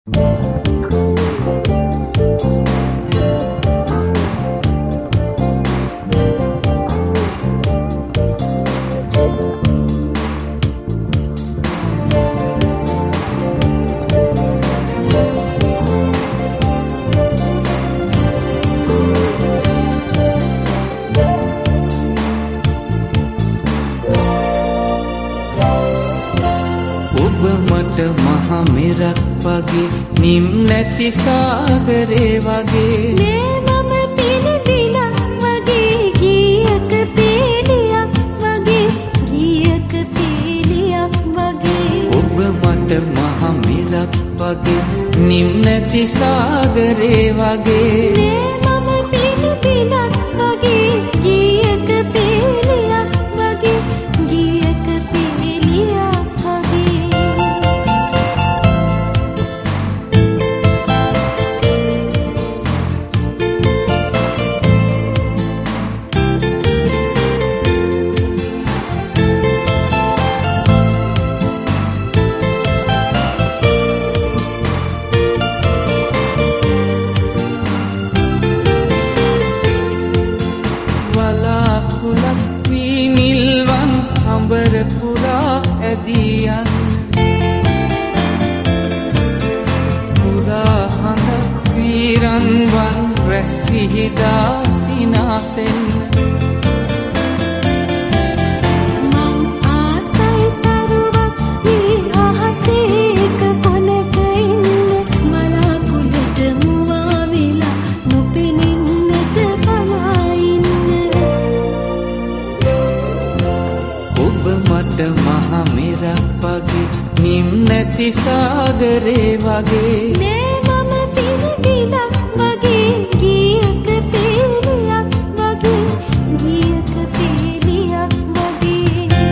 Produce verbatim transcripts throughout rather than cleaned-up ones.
මහ මෙරක් වගේ නිම් නැති සාගරේ වගේ නේ මම පිළිබිලක් වගේ ගීයක පීලියක් වගේ ගීයක පීලියක් වගේ ඔබ මට මහ මෙරක් වගේ නිම් නැති සාගරේ වගේ නේ මම පිළිබිලක් වගේ ගීයක පීලියක් වගේ ගීයක පීලියක් අඹර පුරා ඇදී යන පුරා හඳ වීරන්වන් රැස් විහිදා සිනාසෙන් මං ආසයි තරුවක් වී අහසේක කොනක ඉන්න මලාකුලට මුවා විලා නොපෙනෙන්නට පලා ඉන්න ඔබ මට මහ මෙරක් වගේ නිම් නැති සාගරේ වගේ නේ මම පිළිබිලක් වගේ ගීයක පීලියක් වගේ ගීයක පීලියක් වගේ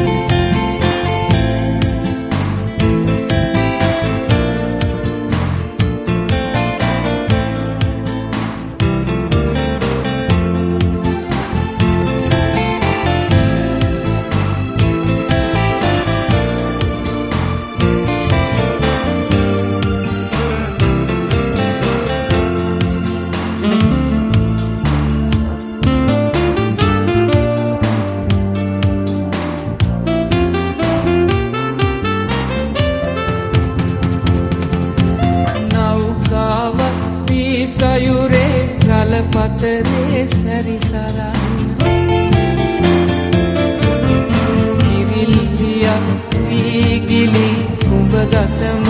සයුරේ ගලපතරේ සැරිසරන්න කිරිල්ලියක් වීගිලි කුඹ ගසම